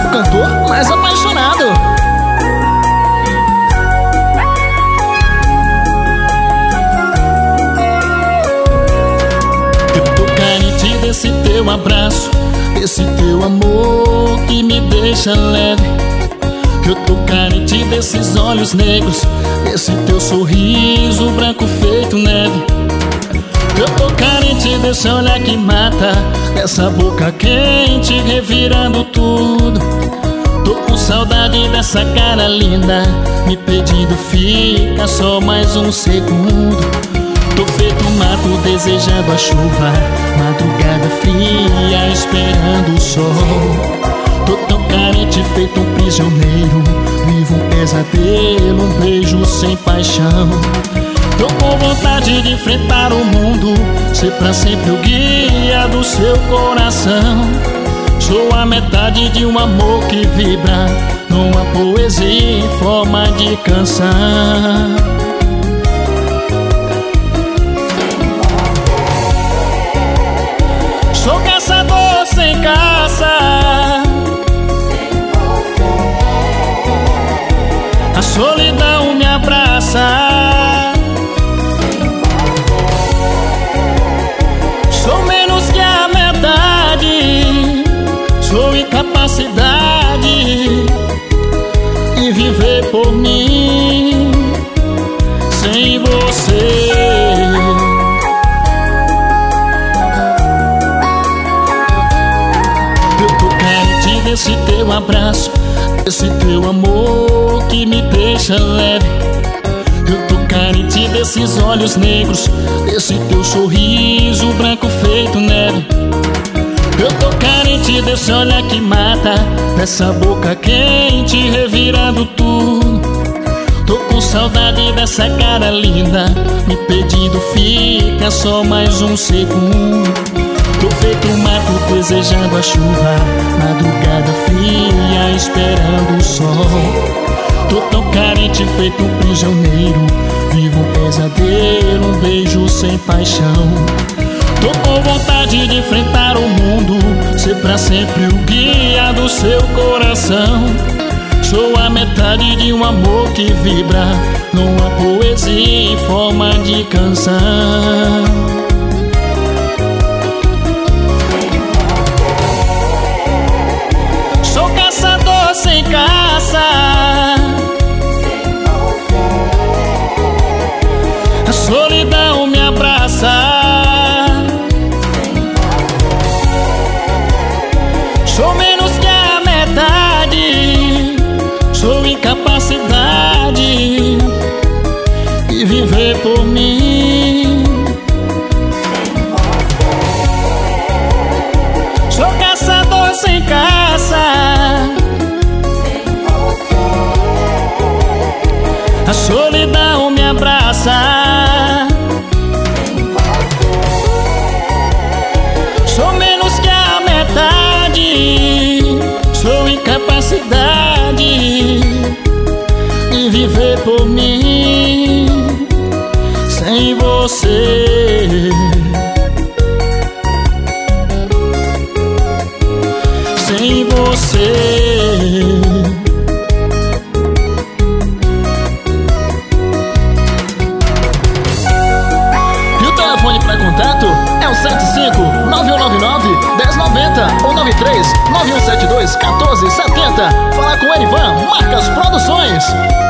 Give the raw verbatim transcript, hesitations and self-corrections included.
cantor mais apaixonado. Eu tô carente desse teu abraço, desse teu amor que me deixa leve. Eu tô carente desses olhos negros, desse teu sorriso branco feito neve. Eu tô carente desse olhar que mata, dessa boca quente revirando tudo. Tô com saudade dessa cara linda, me pedindo fica só mais um segundo. Tô feito um mato desejando a chuva, madrugada fria esperando o sol. Tô tão carente feito um prisioneiro, vivo um pesadelo, um beijo sem paixão. Tô com vontade de enfrentar o mundo, ser pra sempre o guia do seu coração. Sou a metade de um amor que vibra numa poesia em forma de canção. Sou caçador sem caça, a solidão me abraça. Sou menos que a metade, sou incapacidade de viver por mim sem você. Eu tô carente desse teu abraço, desse teu amor que me deixa leve. Eu tô carente desses olhos negros, desse teu sorriso branco feito neve. Eu tô carente desse olhar que mata, dessa boca quente revirando tudo. Tô com saudade dessa cara linda, me pedindo fica só mais um segundo. Tô feito um mato desejando a chuva, madrugada fria esperando o sol. Tô tão carente feito um prisioneiro, vivo um pesadelo, um beijo sem paixão. Tô com vontade de enfrentar o mundo, ser pra sempre o guia do seu coração. Sou a metade de um amor que vibra numa poesia em forma de canção. Sou caçador sem caça, a solidão me abraça. Sou menos que a metade, sou incapacidade de viver por mim. Sou caçador sem caça, a solidão me abraça. Sou menos que a metade, sou incapacidade de viver por mim sem você. Sem você. E o telefone para contato é o sete cinco, nove um nove nove, um zero nove zero ou nove três, nove um sete dois, um quatro sete zero. Falar com o Erivan Marcas Produções.